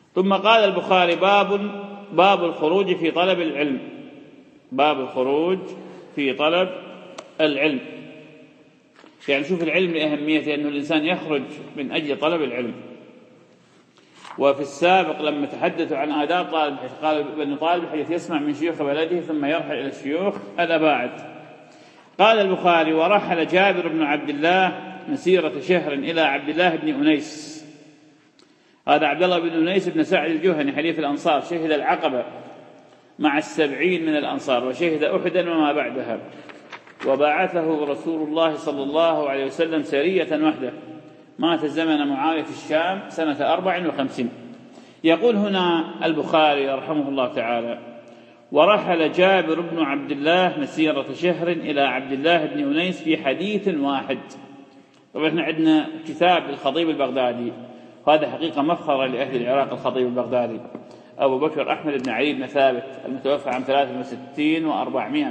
ثم قال البخاري: باب الخروج في طلب العلم. باب الخروج في طلب العلم، يعني شوف العلم لأهميته، أنه الإنسان يخرج من أجل طلب العلم. وفي السابق لما تحدثوا عن آداب طالب الحديث قال أن طالب الحديث يسمع من شيوخ بلده ثم يرحل إلى الشيوخ الأباعد. قال البخاري: ورحل جابر بن عبد الله مسيرة شهر إلى عبد الله بن أنيس. هذا عبد الله بن أنيس بن سعد الجهني حليف الأنصار، شهد العقبة مع 70 من الأنصار، وشهد أحدا وما بعدها، وبعثه رسول الله صلى الله عليه وسلم سرية وحده. مات زمن معاوية في الشام سنة 54. يقول هنا البخاري رحمه الله تعالى: ورحل جابر بن عبد الله مسيرة شهر إلى عبد الله بن أنيس في حديث واحد. طبعا احنا عندنا كتاب الخطيب البغدادي، وهذا حقيقة مفخرة لأهل العراق. الخطيب البغدادي أبو بكر أحمد بن علي بن ثابت المتوفى عام 63 و400.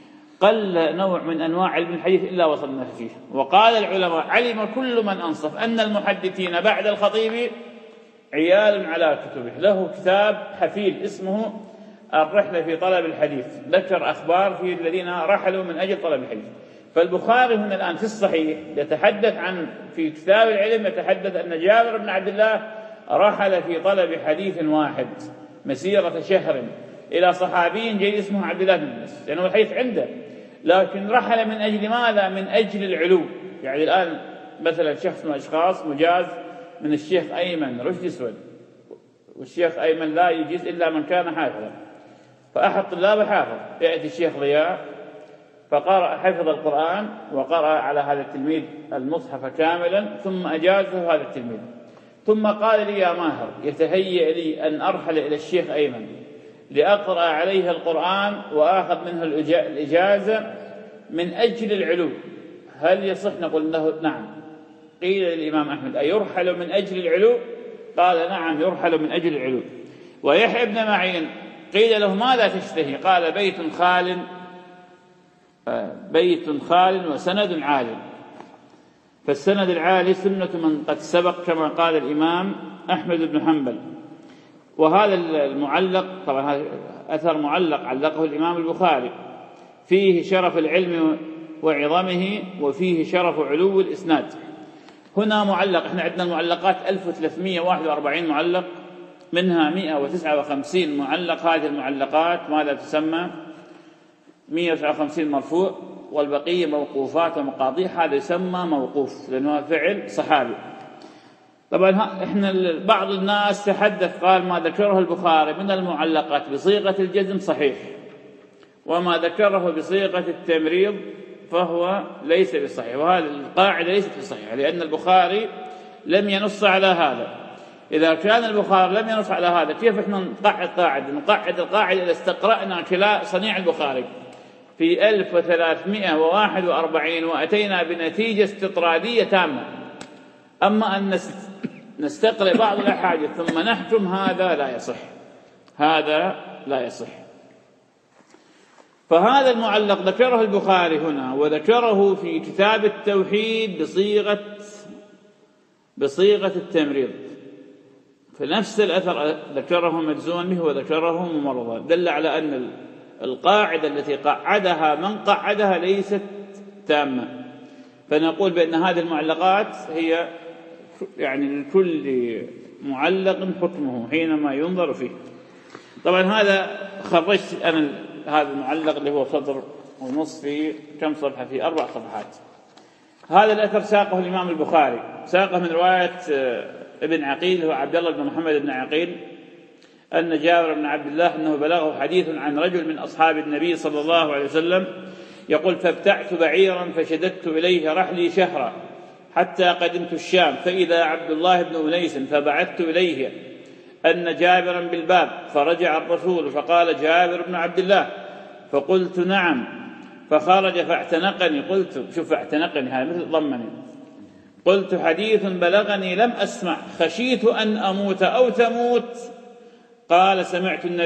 قل نوع من أنواع علم الحديث إلا وصلنا فيه. وقال العلماء: علم كل من أنصف أن المحدثين بعد الخطيب عيال على كتبه. له كتاب حفيل اسمه الرحلة في طلب الحديث، ذكر أخبار في الذين رحلوا من أجل طلب الحديث. فالبخاري هنا الآن في الصحيح يتحدث عن، في كتاب العلم يتحدث أن جابر بن عبد الله رحل في طلب حديث واحد مسيرة شهر إلى صحابي جيد اسمه عبد الله بن أنيس، لأنه الحديث عنده، لكن رحل من أجل ماذا؟ من أجل العلو. يعني الآن مثلا شخص من الأشخاص مجاز من الشيخ أيمن رشد سود، والشيخ أيمن لا يجيز إلا من كان حافظا، فأحد طلاب حافظ، يأتي الشيخ ضياء فقرأ حفظ القرآن وقرأ على هذا التلميذ المصحف كاملا ثم أجازه هذا التلميذ، ثم قال لي: يا ماهر، يتهيأ لي أن أرحل إلى الشيخ أيمن لأقرأ عليه القرآن وآخذ منه الإجازة من أجل العلو، هل يصح؟ نقول له: نعم. قيل للإمام أحمد: أيرحل من أجل العلو؟ قال: نعم، يرحل من أجل العلو. ويحيى بن معين قيل له: ماذا تشتهي؟ قال: بيت خال وسند عال. فالسند العالي سنة من قد سبق، كما قال الإمام أحمد بن حنبل. وهذا المعلق طبعا هذا أثر معلق علقه الإمام البخاري، فيه شرف العلم وعظمه، وفيه شرف علو الإسناد. هنا معلق، احنا عندنا المعلقات 1341 معلق، منها 159 معلق. هذه المعلقات ماذا تسمى؟ 159 مرفوع، والبقية موقوفات ومقاطيع. هذا يسمى موقوف لأنه فعل صحابي. طبعا احنا بعض الناس تحدث قال: ما ذكره البخاري من المعلقات بصيغة الجزم صحيح، وما ذكره بصيغة التمريض فهو ليس بصحيح. وهذه القاعدة ليست بصحيحة، لأن البخاري لم ينص على هذا. إذا كان البخاري لم ينص على هذا، كيف احنا نقعد القاعدة إذا استقرأنا كلا صنيع البخاري في 1341 وأتينا بنتيجة استطرادية تامة؟ أما أن نستقرأ بعض الأحاديث ثم نحكم، هذا لا يصح، هذا لا يصح. فهذا المعلق ذكره البخاري هنا، وذكره في كتاب التوحيد بصيغة التمريض. فنفس الأثر ذكره مجزوما به وذكره ممرضا، دل على أن القاعدة التي قعدها من قعدها ليست تامة. فنقول بأن هذه المعلقات هي يعني لكل معلق حكمه حينما ينظر فيه. طبعا هذا خرجت أنا هذا المعلق اللي هو صدر ونصف، في كم صفحة؟ في 4 صفحات. هذا الأثر ساقه الإمام البخاري، ساقه من رواية ابن عقيل، هو عبد الله بن محمد بن عقيل، أن جابر بن عبد الله أنه بلغه حديث عن رجل من أصحاب النبي صلى الله عليه وسلم يقول: فابتعت بعيرا فشددت إليه رحلي شهرا حتى قدمت الشام، فإذا عبد الله بن أنيس، فبعثت إليه أن جابرا بالباب، فرجع الرسول فقال: جابر بن عبد الله؟ فقلت: نعم. فخرج فاعتنقني. قلت: شوف اعتنقني، هذا مثل ضمني. قلت: حديث بلغني لم أسمع، خشيت أن أموت أو تموت. قال: سمعت النبي